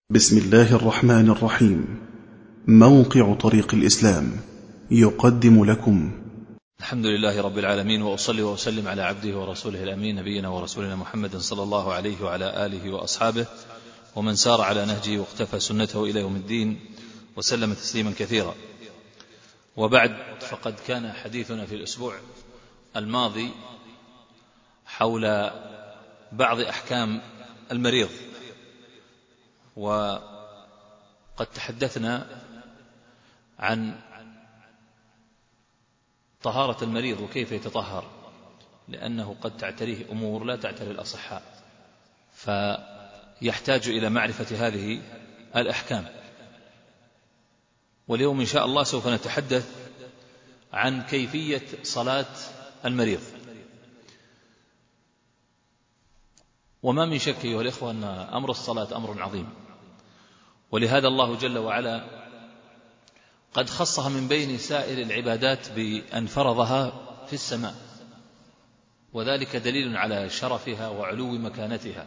بسم الله الرحمن الرحيم. موقع طريق الإسلام يقدم لكم الحمد لله رب العالمين، وأصلي وأسلم على عبده ورسوله الأمين نبينا ورسولنا محمد صلى الله عليه وعلى آله وأصحابه ومن سار على نهجه واقتفى سنته إلى يوم الدين وسلم تسليما كثيرا. وبعد، فقد كان حديثنا في الأسبوع الماضي حول بعض أحكام المريض، وقد تحدثنا عن طهارة المريض وكيف يتطهر، لأنه قد تعتريه أمور لا تعتري الأصحاء، فيحتاج إلى معرفة هذه الأحكام. واليوم إن شاء الله سوف نتحدث عن كيفية صلاة المريض. وما من شك أيها الإخوة أن أمر الصلاة أمر عظيم، ولهذا الله جل وعلا قد خصها من بين سائر العبادات بأن فرضها في السماء، وذلك دليل على شرفها وعلو مكانتها.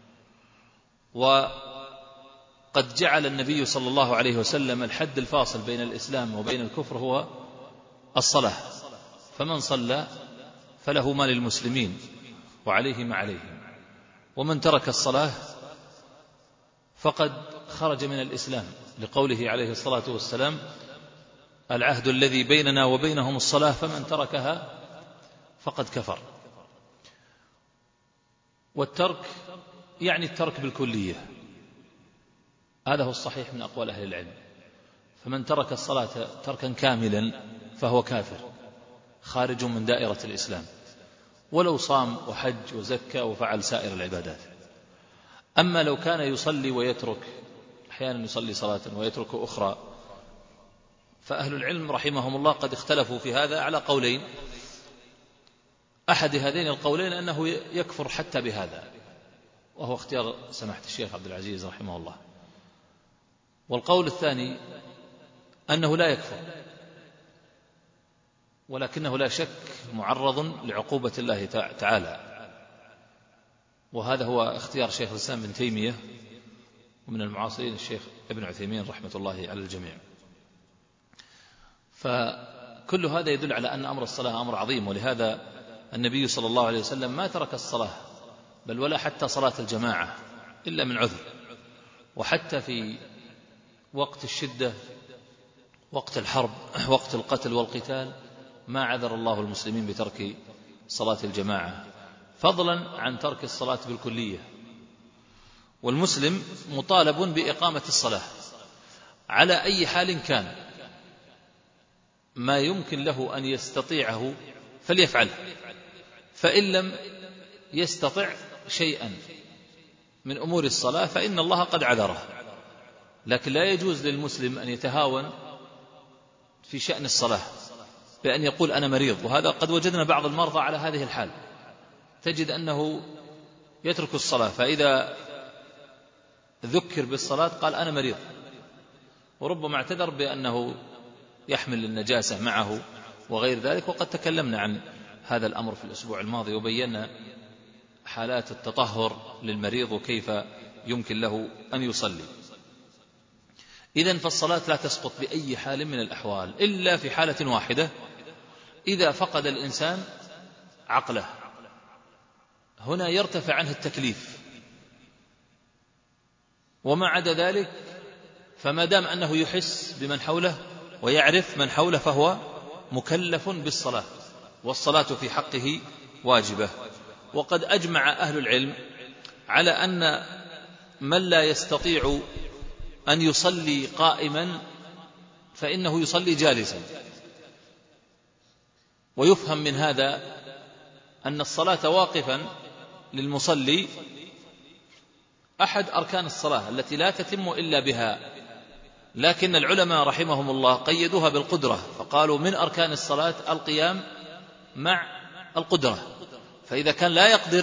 وقد جعل النبي صلى الله عليه وسلم الحد الفاصل بين الإسلام وبين الكفر هو الصلاة، فمن صلى فله ما للمسلمين وعليه ما عليهم، ومن ترك الصلاة فقد خرج من الإسلام، لقوله عليه الصلاة والسلام: العهد الذي بيننا وبينهم الصلاة فمن تركها فقد كفر. والترك يعني الترك بالكلية، هذا هو الصحيح من أقوال أهل العلم. فمن ترك الصلاة تركا كاملا فهو كافر خارج من دائرة الإسلام، ولو صام وحج وزكى وفعل سائر العبادات. أما لو كان يصلي ويترك، أحيانا يصلي صلاة ويترك أخرى، فأهل العلم رحمهم الله قد اختلفوا في هذا على قولين. أحد هذين القولين أنه يكفر حتى بهذا، وهو اختيار سماحة الشيخ عبد العزيز رحمه الله. والقول الثاني أنه لا يكفر، ولكنه لا شك معرض لعقوبة الله تعالى، وهذا هو اختيار شيخ الإسلام ابن تيمية، ومن المعاصرين الشيخ ابن عثيمين رحمة الله على الجميع. فكل هذا يدل على أن أمر الصلاة أمر عظيم، ولهذا النبي صلى الله عليه وسلم ما ترك الصلاة، بل ولا حتى صلاة الجماعة إلا من عذر. وحتى في وقت الشدة، وقت الحرب، وقت القتل والقتال، ما عذر الله المسلمين بترك صلاة الجماعة، فضلا عن ترك الصلاة بالكلية. والمسلم مطالب بإقامة الصلاة على أي حال كان، ما يمكن له أن يستطيعه فليفعله، فإن لم يستطع شيئا من أمور الصلاة فإن الله قد عذره. لكن لا يجوز للمسلم أن يتهاون في شأن الصلاة بأن يقول أنا مريض، وهذا قد وجدنا بعض المرضى على هذه الحال، تجد أنه يترك الصلاة، فإذا ذكر بالصلاة قال أنا مريض، وربما اعتذر بأنه يحمل النجاسة معه وغير ذلك. وقد تكلمنا عن هذا الأمر في الأسبوع الماضي، وبينا حالات التطهر للمريض وكيف يمكن له أن يصلي. إذن فالصلاة لا تسقط بأي حال من الأحوال إلا في حالة واحدة: إذا فقد الإنسان عقله، هنا يرتفع عنه التكليف، وما عدا ذلك فما دام أنه يحس بمن حوله ويعرف من حوله فهو مكلف بالصلاة، والصلاة في حقه واجبة. وقد أجمع أهل العلم على أن من لا يستطيع أن يصلي قائما فإنه يصلي جالسا. ويفهم من هذا أن الصلاة واقفا للمصلي أحد أركان الصلاة التي لا تتم إلا بها، لكن العلماء رحمهم الله قيدوها بالقدرة، فقالوا من أركان الصلاة القيام مع القدرة. فإذا كان لا يقدر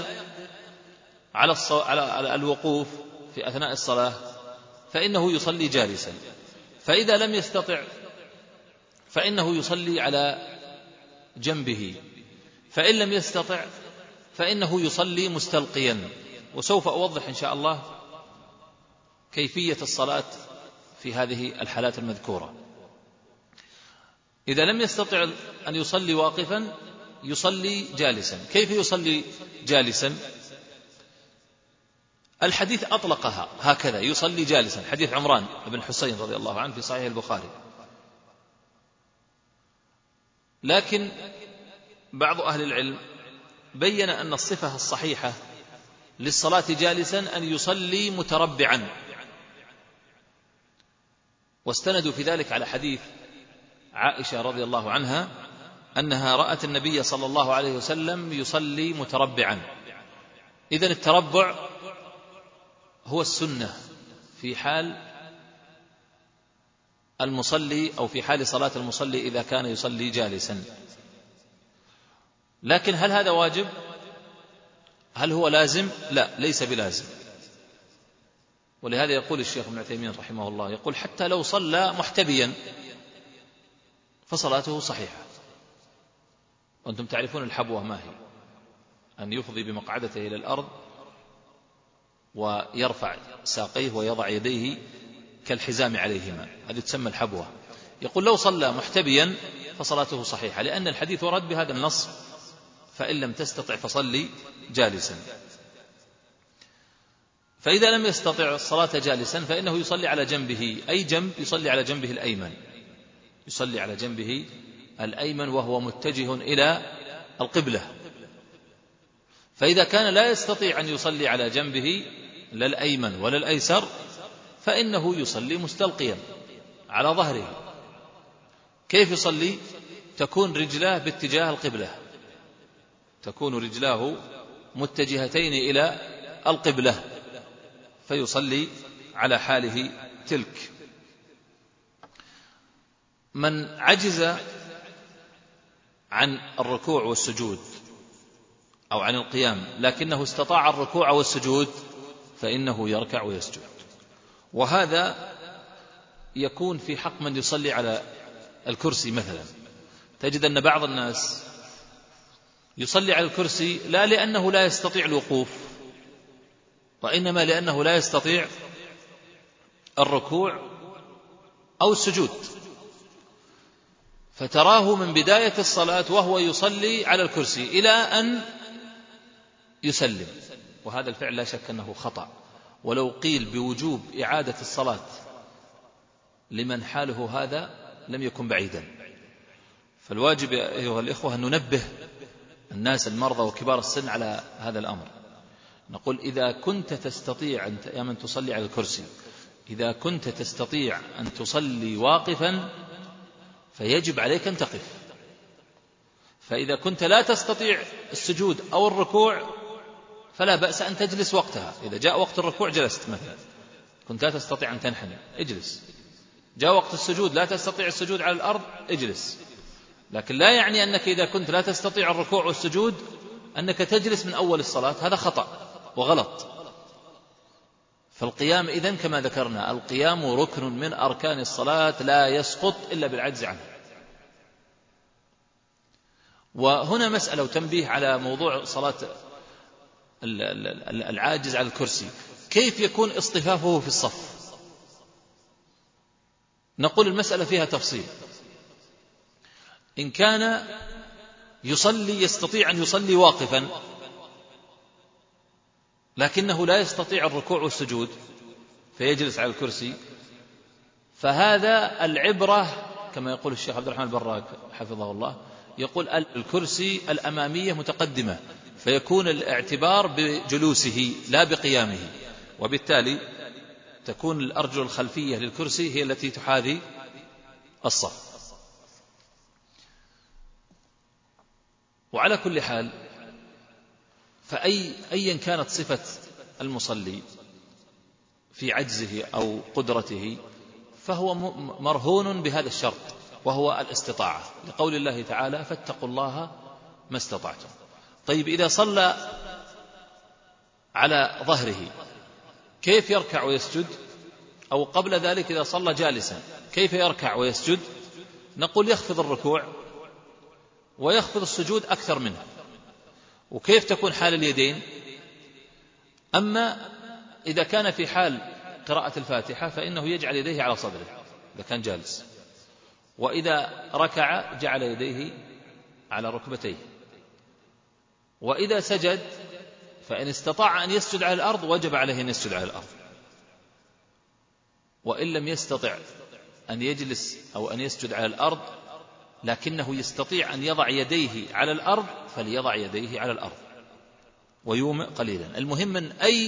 على الوقوف في أثناء الصلاة فإنه يصلي جالسا، فإذا لم يستطع فإنه يصلي على جنبه، فإن لم يستطع فإنه يصلي مستلقيا. وسوف أوضح إن شاء الله كيفية الصلاة في هذه الحالات المذكورة. إذا لم يستطع أن يصلي واقفا يصلي جالسا. كيف يصلي جالسا؟ الحديث أطلقها هكذا، يصلي جالسا، حديث عمران بن حسين رضي الله عنه في صحيح البخاري. لكن بعض أهل العلم بين أن الصفة الصحيحة للصلاة جالسا أن يصلي متربعا، واستندوا في ذلك على حديث عائشة رضي الله عنها أنها رأت النبي صلى الله عليه وسلم يصلي متربعا. إذن التربع هو السنة في حال المصلي أو في حال صلاة المصلي إذا كان يصلي جالسا. لكن هل هذا واجب؟ هل هو لازم؟ لا، ليس بلازم. ولهذا يقول الشيخ ابن عثيمين رحمه الله، يقول حتى لو صلى محتبيا فصلاته صحيحة. وأنتم تعرفون الحبوة ما هي، أن يفضي بمقعدته إلى الأرض ويرفع ساقيه ويضع يديه كالحزام عليهما، هذه تسمى الحبوة. يقول لو صلى محتبيا فصلاته صحيحة، لأن الحديث ورد بهذا النص، فإن لم تستطع فصلي جالسا. فإذا لم يستطع الصلاة جالسا فإنه يصلي على جنبه. أي جنب؟ يصلي على جنبه الأيمن، يصلي على جنبه الأيمن وهو متجه إلى القبلة. فإذا كان لا يستطيع أن يصلي على جنبه لا الأيمن ولا الأيسر فإنه يصلي مستلقيا على ظهره. كيف يصلي؟ تكون رجلاه باتجاه القبلة، تكون رجلاه متجهتين إلى القبلة، فيصلي على حاله تلك. من عجز عن الركوع والسجود أو عن القيام لكنه استطاع الركوع والسجود فإنه يركع ويسجد. وهذا يكون في حق من يصلي على الكرسي مثلا. تجد أن بعض الناس يصلي على الكرسي لا لأنه لا يستطيع الوقوف، وإنما لأنه لا يستطيع الركوع أو السجود، فتراه من بداية الصلاة وهو يصلي على الكرسي إلى أن يسلم. وهذا الفعل لا شك أنه خطأ، ولو قيل بوجوب إعادة الصلاة لمن حاله هذا لم يكن بعيدا. فالواجب أيها الإخوة أن ننبه الناس المرضى وكبار السن على هذا الأمر. نقول إذا كنت تستطيع يا من تصلي على الكرسي، إذا كنت تستطيع أن تصلي واقفا فيجب عليك أن تقف. فإذا كنت لا تستطيع السجود أو الركوع فلا بأس أن تجلس وقتها. إذا جاء وقت الركوع جلست مثلا، كنت لا تستطيع أن تنحني اجلس. جاء وقت السجود لا تستطيع السجود على الأرض اجلس. لكن لا يعني أنك إذا كنت لا تستطيع الركوع والسجود أنك تجلس من أول الصلاة، هذا خطأ وغلط. فالقيام إذن كما ذكرنا، القيام ركن من أركان الصلاة لا يسقط إلا بالعجز عنه. وهنا مسألة وتنبيه على موضوع صلاة العاجز على الكرسي، كيف يكون اصطفافه في الصف؟ نقول المسألة فيها تفصيل. إن كان يصلي يستطيع أن يصلي واقفا لكنه لا يستطيع الركوع والسجود فيجلس على الكرسي، فهذا العبرة كما يقول الشيخ عبد الرحمن البراك حفظه الله، يقول الكرسي الأمامية متقدمة، فيكون الاعتبار بجلوسه لا بقيامه، وبالتالي تكون الأرجل الخلفية للكرسي هي التي تحاذي الصف. وعلى كل حال فأيا كانت صفة المصلي في عجزه أو قدرته فهو مرهون بهذا الشرط وهو الاستطاعة، لقول الله تعالى فاتقوا الله ما استطعتم. طيب إذا صلى على ظهره كيف يركع ويسجد؟ أو قبل ذلك إذا صلى جالسا كيف يركع ويسجد؟ نقول يخفض الركوع ويخفض السجود أكثر منه. وكيف تكون حال اليدين؟ أما إذا كان في حال قراءة الفاتحة فإنه يجعل يديه على صدره إذا كان جالس، وإذا ركع جعل يديه على ركبتيه، وإذا سجد فإن استطاع أن يسجد على الأرض وجب عليه أن يسجد على الأرض، وإن لم يستطع أن يجلس أو أن يسجد على الأرض لكنه يستطيع أن يضع يديه على الأرض فليضع يديه على الأرض ويومئ قليلا. المهم من أي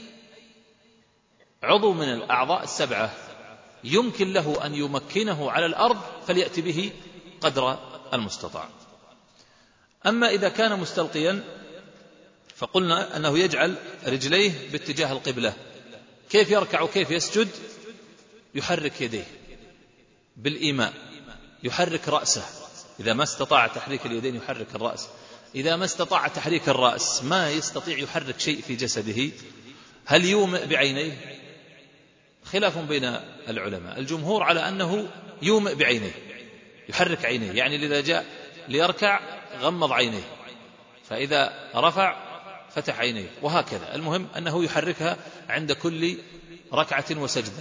عضو من الأعضاء السبعة يمكن له أن يمكنه على الأرض فليأتي به قدر المستطاع. أما إذا كان مستلقيا فقلنا أنه يجعل رجليه باتجاه القبلة. كيف يركع وكيف يسجد؟ يحرك يديه بالإيماء، يحرك رأسه، إذا ما استطاع تحريك اليدين يحرك الرأس، إذا ما استطاع تحريك الرأس ما يستطيع يحرك شيء في جسده، هل يومئ بعينيه؟ خلاف بين العلماء، الجمهور على أنه يومئ بعينيه، يحرك عينيه، يعني إذا جاء ليركع غمض عينيه، فإذا رفع فتح عينيه، وهكذا. المهم أنه يحركها عند كل ركعة وسجدة.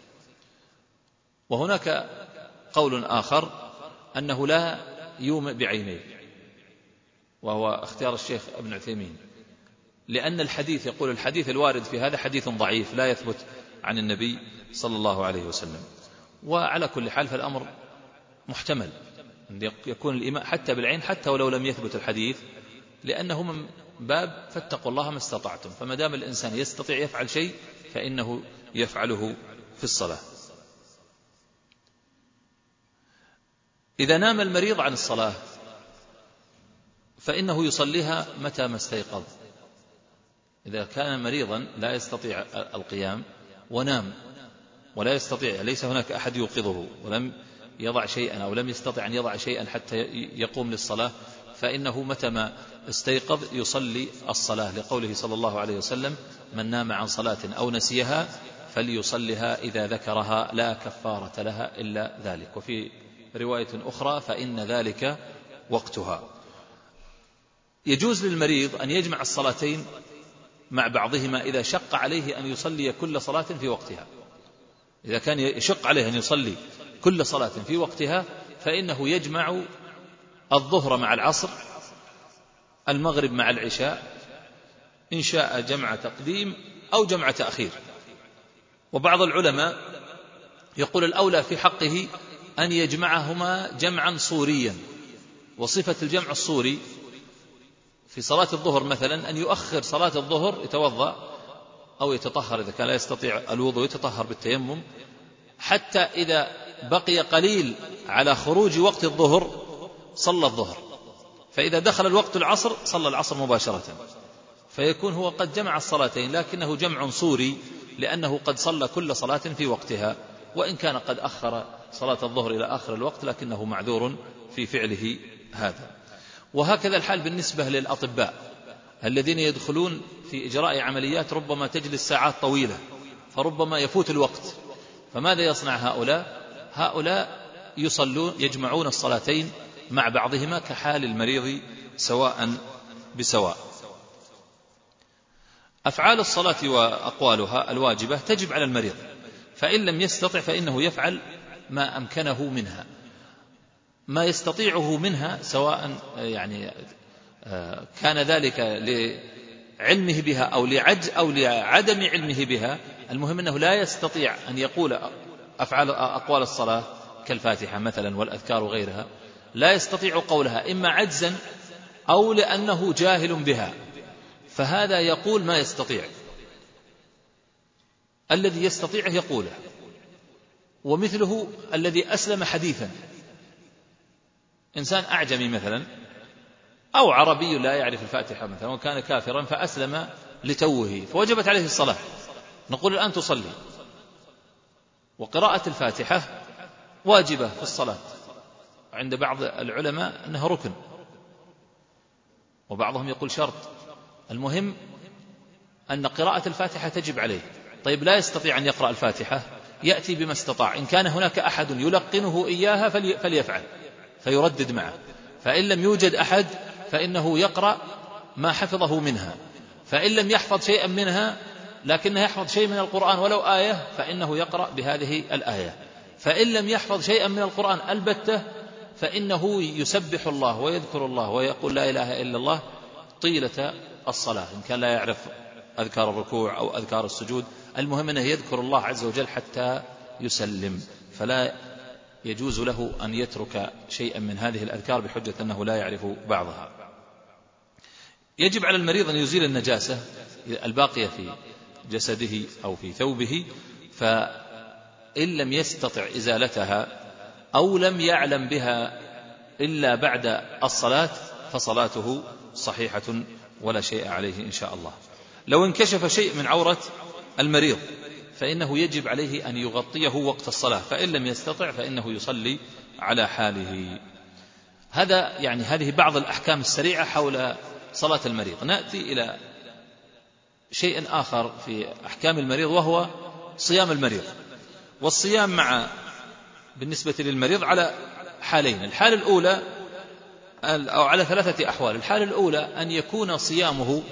وهناك قول آخر أنه لا يومئ بعينيه، وهو اختيار الشيخ ابن عثيمين، لأن الحديث يقول الحديث الوارد في هذا حديث ضعيف لا يثبت عن النبي صلى الله عليه وسلم. وعلى كل حال فالأمر محتمل أن يكون الإيماء حتى بالعين حتى ولو لم يثبت الحديث، لأنه من باب فاتقوا الله ما استطعتم، فما دام الإنسان يستطيع يفعل شيء فإنه يفعله في الصلاة. إذا نام المريض عن الصلاة فإنه يصليها متى ما استيقظ. إذا كان مريضا لا يستطيع القيام ونام ولا يستطيع، ليس هناك أحد يوقظه ولم يضع شيئا أو لم يستطع أن يضع شيئا حتى يقوم للصلاة، فإنه متى ما استيقظ يصلي الصلاة، لقوله صلى الله عليه وسلم: من نام عن صلاة أو نسيها فليصلها إذا ذكرها لا كفارة لها إلا ذلك. وفي رواية أخرى: فإن ذلك وقتها. يجوز للمريض أن يجمع الصلاتين مع بعضهما إذا شق عليه أن يصلي كل صلاة في وقتها. إذا كان يشق عليه أن يصلي كل صلاة في وقتها فإنه يجمع الظهر مع العصر، المغرب مع العشاء، إن شاء جمع تقديم أو جمع تأخير. وبعض العلماء يقول الأولى في حقه أن يجمعهما جمعا صوريا، وصفة الجمع الصوري في صلاة الظهر مثلا أن يؤخر صلاة الظهر، يتوضأ أو يتطهر إذا كان لا يستطيع الوضوء يتطهر بالتيمم، حتى إذا بقي قليل على خروج وقت الظهر صلى الظهر، فإذا دخل الوقت العصر صلى العصر مباشرة، فيكون هو قد جمع الصلاتين، لكنه جمع صوري لأنه قد صلى كل صلاة في وقتها، وإن كان قد أخر صلاة الظهر إلى آخر الوقت لكنه معذور في فعله هذا. وهكذا الحال بالنسبة للأطباء الذين يدخلون في إجراء عمليات ربما تجلس ساعات طويلة فربما يفوت الوقت، فماذا يصنع هؤلاء يصلون يجمعون الصلاتين مع بعضهما كحال المريض سواء بسواء. أفعال الصلاة وأقوالها الواجبة تجب على المريض، فإن لم يستطع فإنه يفعل ما أمكنه منها، ما يستطيعه منها، سواء يعني كان ذلك لعلمه بها أو لعجز أو لعدم علمه بها. المهم أنه لا يستطيع أن يقول أقوال الصلاة كالفاتحة مثلا والأذكار وغيرها، لا يستطيع قولها إما عجزا أو لأنه جاهل بها، فهذا يقول ما يستطيع، الذي يستطيع يقوله. ومثله الذي أسلم حديثا، إنسان أعجمي مثلا أو عربي لا يعرف الفاتحة مثلا وكان كافرا فأسلم لتوه فوجبت عليه الصلاة، نقول الآن تصلي. وقراءة الفاتحة واجبة في الصلاة، عند بعض العلماء أنها ركن وبعضهم يقول شرط. المهم أن قراءة الفاتحة تجب عليه. طيب لا يستطيع أن يقرأ الفاتحة، يأتي بما استطاع، إن كان هناك أحد يلقنه إياها فليفعل فيردد معه، فإن لم يوجد أحد فإنه يقرأ ما حفظه منها، فإن لم يحفظ شيئا منها لكنه يحفظ شيء من القرآن ولو آية فإنه يقرأ بهذه الآية. فإن لم يحفظ شيئا من القرآن البتة فإنه يسبح الله ويذكر الله ويقول لا إله إلا الله طيلة الصلاة، إن كان لا يعرف أذكار الركوع أو أذكار السجود، المهم أنه يذكر الله عز وجل حتى يسلم، فلا يجوز له أن يترك شيئا من هذه الأذكار بحجة أنه لا يعرف بعضها. يجب على المريض أن يزيل النجاسة الباقية في جسده أو في ثوبه، فإن لم يستطع إزالتها أو لم يعلم بها إلا بعد الصلاة فصلاته صحيحة ولا شيء عليه إن شاء الله. لو انكشف شيء من عورة المريض فإنه يجب عليه أن يغطيه وقت الصلاة، فإن لم يستطع فإنه يصلي على حاله. هذا يعني هذه بعض الأحكام السريعة حول صلاة المريض. نأتي إلى شيء آخر في أحكام المريض وهو صيام المريض. والصيام بالنسبة للمريض على حالين، الحالة الأولى أو على 3 أحوال. الحالة الأولى أن يكون صيامه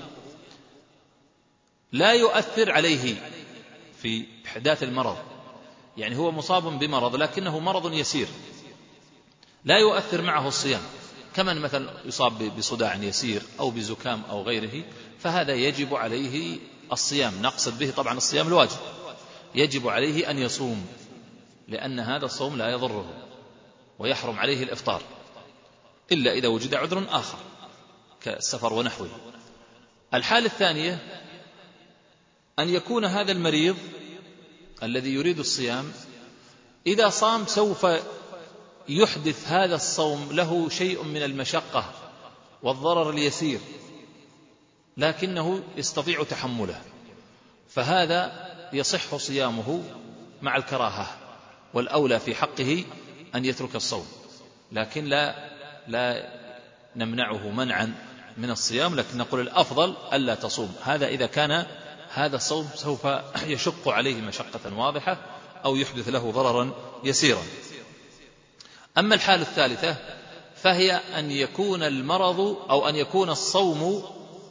لا يؤثر عليه في إحداث المرض، يعني هو مصاب بمرض لكنه مرض يسير لا يؤثر معه الصيام، كمن مثلا يصاب بصداع يسير أو بزكام أو غيره، فهذا يجب عليه الصيام، نقصد به طبعا الصيام الواجب، يجب عليه أن يصوم لأن هذا الصوم لا يضره ويحرم عليه الإفطار إلا إذا وجد عذر آخر كالسفر ونحوه. الحالة الثانية أن يكون هذا المريض الذي يريد الصيام إذا صام سوف يحدث هذا الصوم له شيء من المشقة والضرر اليسير لكنه يستطيع تحمله، فهذا يصح صيامه مع الكراهة، والأولى في حقه أن يترك الصوم، لكن لا نمنعه منعا من الصيام، لكن نقول الأفضل ألا تصوم، هذا إذا كان هذا الصوم سوف يشق عليه مشقة واضحة أو يحدث له ضررا يسيرا. أما الحالة الثالثة فهي أن يكون المرض أو أن يكون الصوم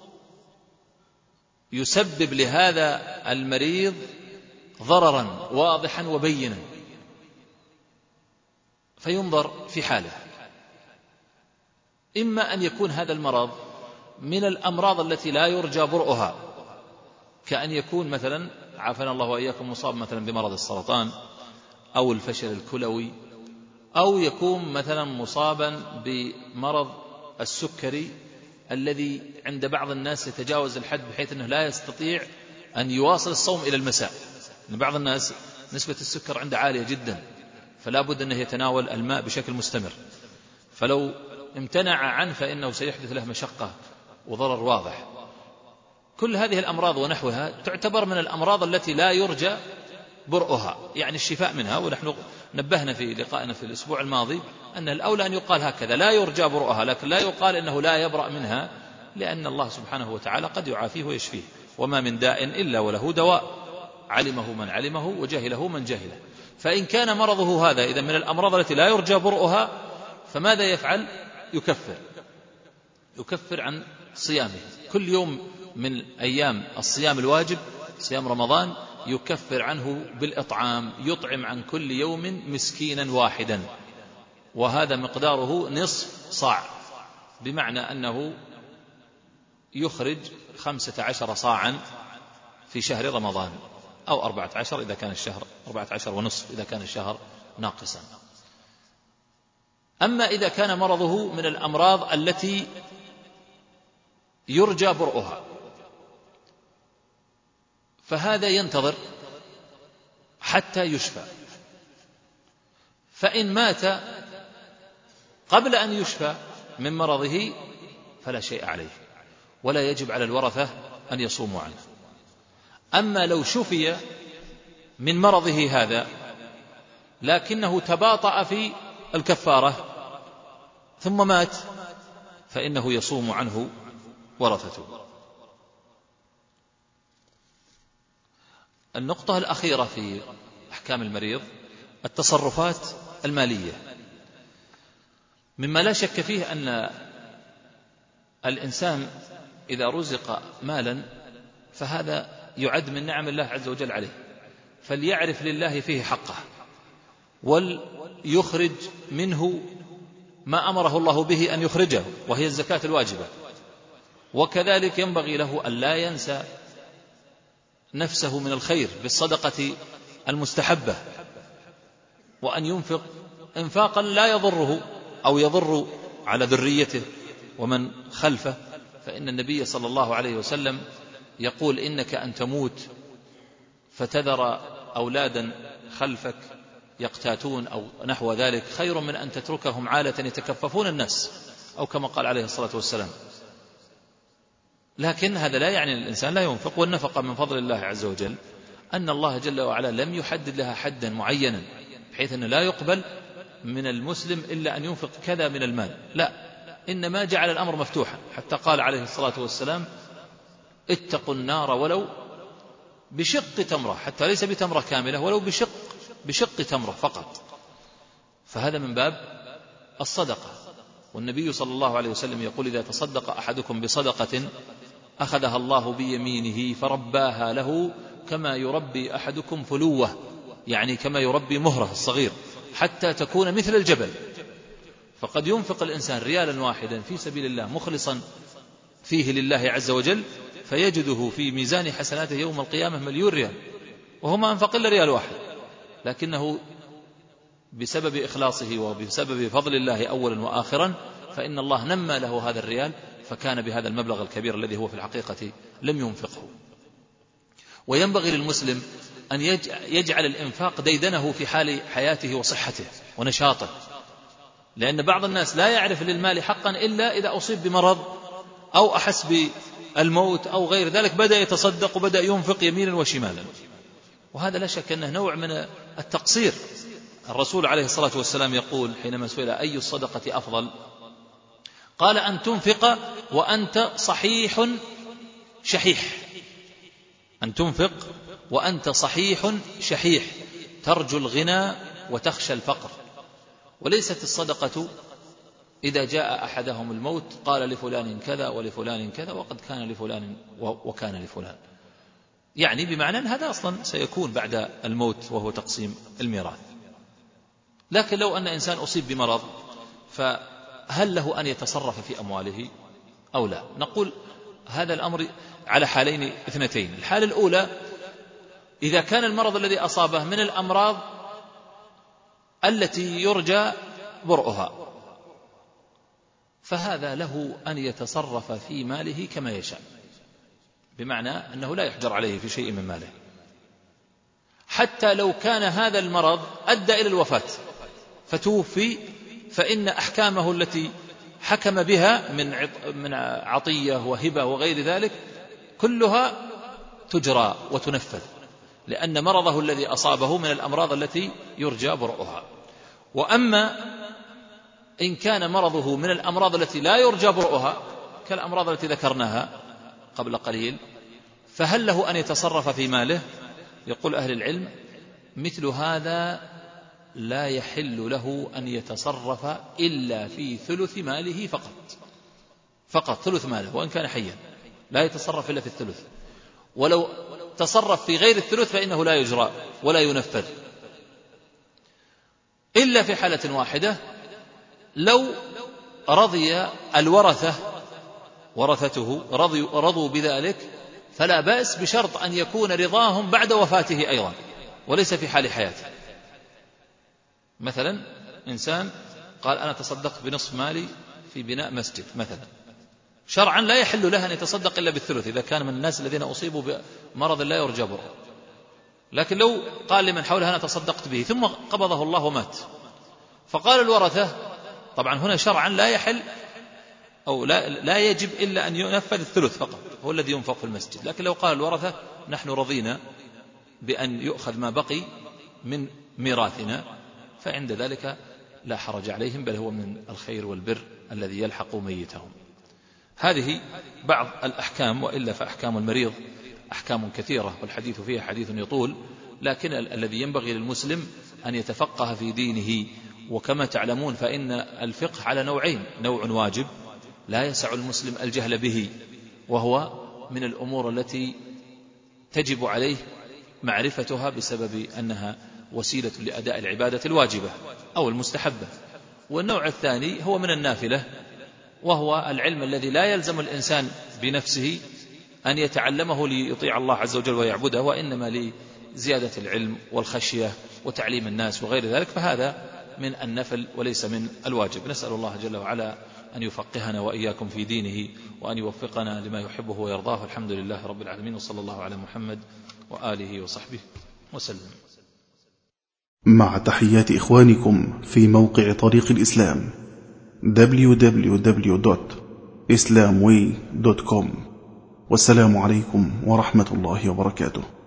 يسبب لهذا المريض ضررا واضحا وبينا، فينظر في حاله، إما أن يكون هذا المرض من الأمراض التي لا يرجى برؤها، كأن يكون مثلا عافانا الله وإياكم مصاب مثلا بمرض السرطان أو الفشل الكلوي، أو يكون مثلا مصابا بمرض السكري الذي عند بعض الناس يتجاوز الحد بحيث أنه لا يستطيع أن يواصل الصوم إلى المساء، لأن بعض الناس نسبة السكر عنده عالية جدا فلا بد أنه يتناول الماء بشكل مستمر، فلو امتنع عنه فإنه سيحدث له مشقة وضرر واضح. كل هذه الأمراض ونحوها تعتبر من الأمراض التي لا يرجى برؤها، يعني الشفاء منها، ونحن نبهنا في لقائنا في الأسبوع الماضي أن الأولى أن يقال هكذا لا يرجى برؤها، لكن لا يقال إنه لا يبرأ منها، لأن الله سبحانه وتعالى قد يعافيه ويشفيه، وما من داء إلا وله دواء، علمه من علمه وجهله من جهله. فإن كان مرضه هذا إذا من الأمراض التي لا يرجى برؤها فماذا يفعل؟ يكفر عن صيامه، كل يوم من أيام الصيام الواجب صيام رمضان يكفر عنه بالإطعام، يطعم عن كل يوم مسكينا واحدا، وهذا مقداره نصف صاع، بمعنى أنه يخرج 15 صاعا في شهر رمضان، أو 14 إذا كان الشهر 14 ونصف إذا كان الشهر ناقصا. أما إذا كان مرضه من الأمراض التي يرجى برؤها فهذا ينتظر حتى يشفى، فإن مات قبل أن يشفى من مرضه فلا شيء عليه ولا يجب على الورثة أن يصوموا عنه. أما لو شفي من مرضه هذا لكنه تباطأ في الكفارة ثم مات فإنه يصوم عنه ورثته. النقطة الأخيرة في أحكام المريض التصرفات المالية، مما لا شك فيه أن الإنسان إذا رزق مالا فهذا يعد من نعم الله عز وجل عليه، فليعرف لله فيه حقه وليخرج منه ما أمره الله به أن يخرجه، وهي الزكاة الواجبة. وكذلك ينبغي له أن لا ينسى نفسه من الخير بالصدقة المستحبة، وأن ينفق إنفاقا لا يضره أو يضر على ذريته ومن خلفه. فإن النبي صلى الله عليه وسلم يقول: إنك أن تموت فتذر أولادا خلفك يقتاتون أو نحو ذلك خير من أن تتركهم عالة يتكففون الناس، أو كما قال عليه الصلاة والسلام. لكن هذا لا يعني أن الإنسان لا ينفق، والنفقة من فضل الله عز وجل أن الله جل وعلا لم يحدد لها حدا معينا بحيث أنه لا يقبل من المسلم إلا أن ينفق كذا من المال، لا، إنما جعل الأمر مفتوحا، حتى قال عليه الصلاة والسلام: اتقوا النار ولو بشق تمرة، حتى ليس بتمرة كاملة، ولو بشق تمرة فقط. فهذا من باب الصدقة. والنبي صلى الله عليه وسلم يقول: إذا تصدق أحدكم بصدقة أخذها الله بيمينه فرباها له كما يربي أحدكم فلوه، يعني كما يربي مهره الصغير، حتى تكون مثل الجبل. فقد ينفق الإنسان ريالا واحدا في سبيل الله مخلصا فيه لله عز وجل، فيجده في ميزان حسناته يوم القيامة 1,000,000 ريال، وهو ما أنفق إلا ريال واحد، لكنه بسبب إخلاصه وبسبب فضل الله أولا وآخرا فإن الله نمى له هذا الريال، فكان بهذا المبلغ الكبير الذي هو في الحقيقة لم ينفقه. وينبغي للمسلم أن يجعل الإنفاق ديدنه في حال حياته وصحته ونشاطه، لأن بعض الناس لا يعرف للمال حقا إلا إذا أصيب بمرض أو أحس بالموت أو غير ذلك، بدأ يتصدق وبدأ ينفق يمينا وشمالا، وهذا لا شك أنه نوع من التقصير. الرسول عليه الصلاة والسلام يقول حينما سئل: أي الصدقة أفضل؟ قال: أن تنفق وأنت صحيح شحيح، أن تنفق وأنت صحيح شحيح، ترجو الغنى وتخشى الفقر. وليست الصدقة إذا جاء أحدهم الموت قال لفلان كذا ولفلان كذا وقد كان لفلان وكان لفلان، يعني بمعنى أن هذا أصلا سيكون بعد الموت وهو تقسيم الميراث. لكن لو أن إنسان أصيب بمرض فهل له أن يتصرف في أمواله أو لا؟ نقول هذا الأمر على حالين اثنتين. الحالة الأولى: إذا كان المرض الذي أصابه من الأمراض التي يرجى برؤها، فهذا له أن يتصرف في ماله كما يشاء، بمعنى أنه لا يحجر عليه في شيء من ماله، حتى لو كان هذا المرض أدى إلى الوفاة فتوفي، فإن أحكامه التي حكم بها من عطية وهبة وغير ذلك كلها تجرى وتنفذ، لأن مرضه الذي أصابه من الأمراض التي يرجى برؤها. وأما إن كان مرضه من الأمراض التي لا يرجى برؤها كالأمراض التي ذكرناها قبل قليل، فهل له أن يتصرف في ماله؟ يقول أهل العلم: مثل هذا لا يحل له أن يتصرف إلا في ثلث ماله فقط ثلث ماله، وإن كان حيا لا يتصرف إلا في الثلث، ولو تصرف في غير الثلث فإنه لا يجرى ولا ينفذ، إلا في حالة واحدة: لو رضي ورثته رضوا بذلك فلا بأس، بشرط أن يكون رضاهم بعد وفاته أيضا وليس في حال حياته. مثلا إنسان قال: أنا تصدقت بنصف مالي في بناء مسجد مثلا، شرعا لا يحل له أن يتصدق إلا بالثلث إذا كان من الناس الذين أصيبوا بمرض لا يرجى برؤه. لكن لو قال لمن حوله: أنا تصدقت به، ثم قبضه الله ومات، فقال الورثة، طبعا هنا شرعا لا يحل أو لا يجب إلا أن ينفذ الثلث فقط، هو الذي ينفق في المسجد. لكن لو قال الورثة: نحن رضينا بأن يؤخذ ما بقي من ميراثنا، فعند ذلك لا حرج عليهم، بل هو من الخير والبر الذي يلحق ميتهم. هذه بعض الأحكام، وإلا فأحكام المريض أحكام كثيرة والحديث فيها حديث يطول، لكن الذي ينبغي للمسلم أن يتفقه في دينه. وكما تعلمون فإن الفقه على نوعين: نوع واجب لا يسع المسلم الجهل به، وهو من الأمور التي تجب عليه معرفتها بسبب أنها وسيلة لأداء العبادة الواجبة أو المستحبة. والنوع الثاني هو من النافلة، وهو العلم الذي لا يلزم الإنسان بنفسه أن يتعلمه ليطيع الله عز وجل ويعبده، وإنما لزيادة العلم والخشية وتعليم الناس وغير ذلك، فهذا من النفل وليس من الواجب. نسأل الله جل وعلا أن يفقهنا وإياكم في دينه، وأن يوفقنا لما يحبه ويرضاه. الحمد لله رب العالمين، وصلى الله على محمد وآله وصحبه وسلم. مع تحيات إخوانكم في موقع طريق الإسلام www.islamway.com. والسلام عليكم ورحمة الله وبركاته.